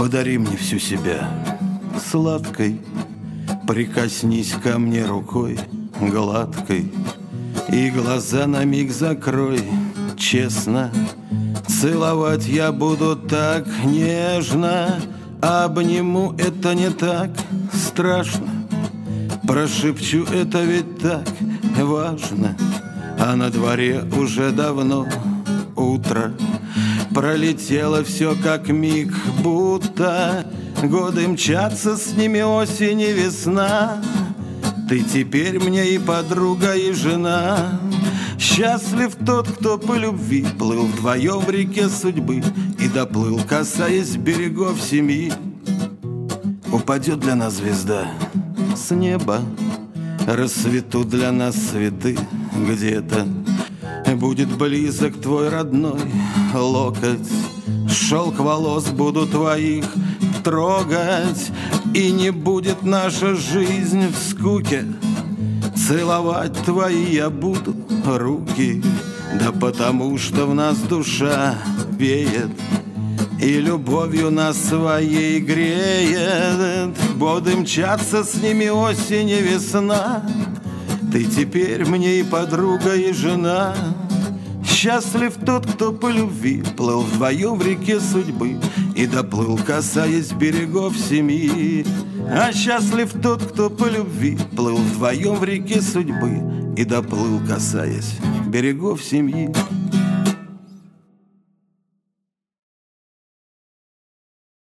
Подари мне всю себя сладкой, прикоснись ко мне рукой гладкой, и глаза на миг закрой честно. Целовать я буду так нежно, обниму, это не так страшно, прошепчу, это ведь так важно. А на дворе уже давно утро, пролетело все как миг, будто годы мчатся, с ними осень и весна. Ты теперь мне и подруга, и жена. Счастлив тот, кто по любви плыл вдвоем в реке судьбы и доплыл, касаясь берегов семьи. Упадет для нас звезда с неба, рассветут для нас цветы где-то. Будет близок твой родной локоть, шелк волос буду твоих трогать, и не будет наша жизнь в скуке. Целовать твои я буду руки, да потому что в нас душа веет, и любовью нас своей греет. Годы мчатся, с ними осень и весна. Ты теперь мне и подруга, и жена. Счастлив тот, кто по любви плыл вдвоем в реке судьбы и доплыл, касаясь берегов семьи. А счастлив тот, кто по любви плыл вдвоем в реке судьбы и доплыл, касаясь берегов семьи.